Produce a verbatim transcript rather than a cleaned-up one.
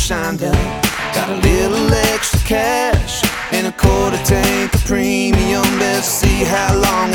shined up. Got a little extra cash and a quarter tank of premium. Let's see how long